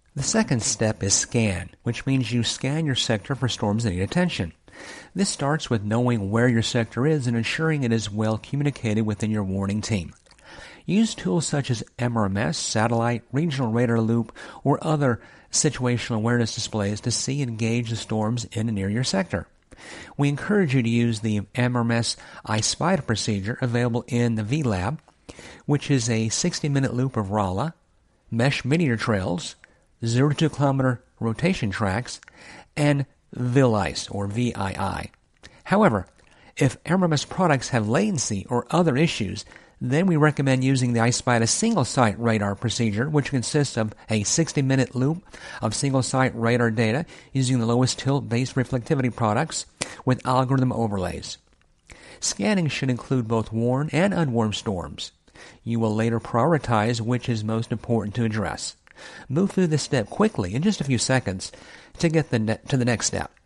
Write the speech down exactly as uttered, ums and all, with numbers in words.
The second step is scan, which means you scan your sector for storms that need attention. This starts with knowing where your sector is and ensuring it is well communicated within your warning team. Use tools such as M R M S, satellite, regional radar loop, or other situational awareness displays to see and gauge the storms in and near your sector. We encourage you to use the M R M S iSpider procedure available in the V LAB, which is a sixty-minute loop of Rala, mesh meteor trails, zero to two kilometer rotation tracks, and VILICE, or V I I. However, if M R M S products have latency or other issues, then we recommend using the iSpider single-site radar procedure, which consists of a sixty-minute loop of single-site radar data using the lowest tilt-based reflectivity products with algorithm overlays. Scanning should include both warm and unwarm storms. You will later prioritize which is most important to address. Move through this step quickly in just a few seconds to get the ne- to the next step.